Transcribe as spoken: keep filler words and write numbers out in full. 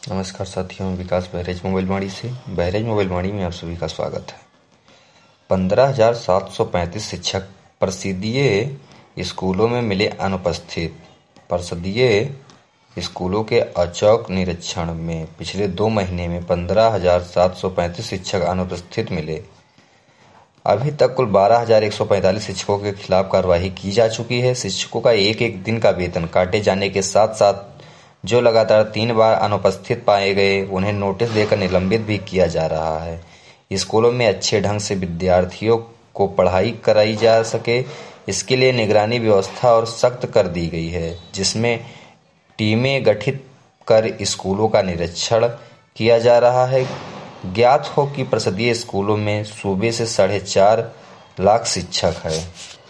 नमस्कार साथियों, विकास बहरेज मोबाइल वाणी से। बहरेज मोबाइल वाणी में आप सभी का स्वागत है। पंद्रह हजार सात सौ पैंतीस शिक्षक परिषदीय स्कूलों में मिले अनुपस्थित। परिषदीय स्कूलों के औचक निरीक्षण में पिछले दो महीने में पंद्रह हजार सात सौ पैंतीस शिक्षक अनुपस्थित मिले। अभी तक कुल बारह हजार एक सौ पैंतालीस शिक्षकों के खिलाफ कार्रवाई की जा चुकी है। शिक्षकों का एक एक दिन का वेतन काटे जाने के साथ साथ जो लगातार तीन बार अनुपस्थित पाए गए उन्हें नोटिस देकर निलंबित भी किया जा रहा है। स्कूलों में अच्छे ढंग से विद्यार्थियों को पढ़ाई कराई जा सके, इसके लिए निगरानी व्यवस्था और सख्त कर दी गई है, जिसमें टीमें गठित कर स्कूलों का निरीक्षण किया जा रहा है। ज्ञात हो कि परिषदीय स्कूलों में सूबे से साढ़े चार लाख शिक्षक है।